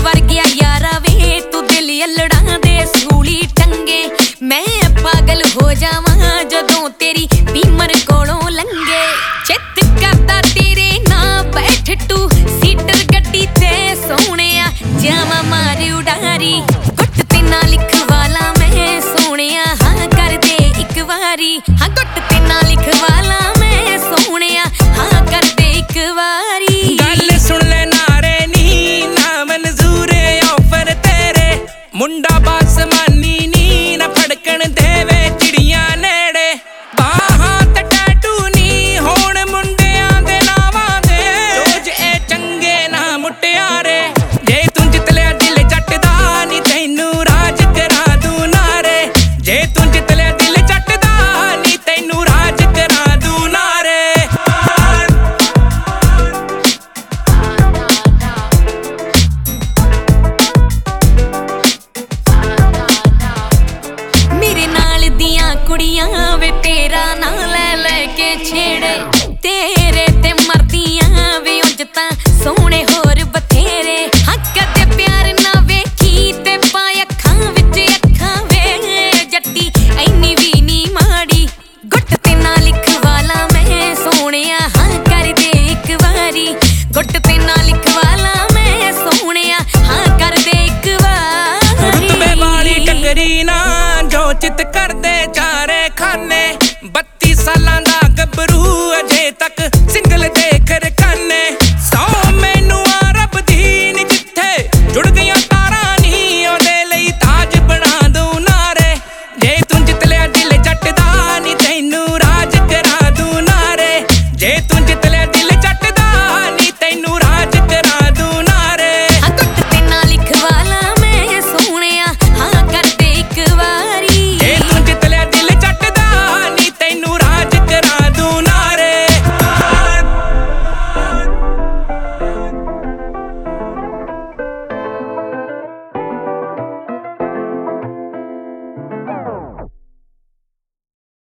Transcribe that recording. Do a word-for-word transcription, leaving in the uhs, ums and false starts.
वर्गिया यारा वे तू दिल अल्लड़ा दे सूली टंगे मैं पागल हो जावां जदों तेरी बीमर कोलों लंघे चित करदा तेरे ना बैठ टू सीटर गड्डी ते सोहणिया जावां मार उडारी गुट ते ना लिखवाला मैं सोहणिया हाँ कर दे इक वारी हाँ गुट ते ना लिखवाला मैं सोहणिया हाँ कर दे इक वारी गल सुन ले नारे नी ना मंजूर ऑफर तेरे मुंडा बासमानी नी ना फड़कन देवे चिड़ियां नेड़े बाहां ते टैटू नी होण मुंडियां दे नावां दे सोच ए चंगे ना मुटियारे जे तू जित लिया दिल जट दा नी तैनू राज करा दूं नारे जे तू जित लिया दिल जट दा नी तैनू राज करा दूं नारे कुड़ियां वे तेरा ना ले लेके छेड़े तेरे ते मरदियां वे उंज तां सोहणे होर बथेरे हाँ कदे प्यार ना वेखी ते पाए अखां विच अखां वे जट्टी ऐनी भी नी माड़ी गुट ते ना लिखवाला मैं सोहणिया हाँ कर दे इक वारी गुट ते ना लिखवाला मैं सोहणिया हाँ कर दे इक वारी रुतबे वाली टकरी ना जो चित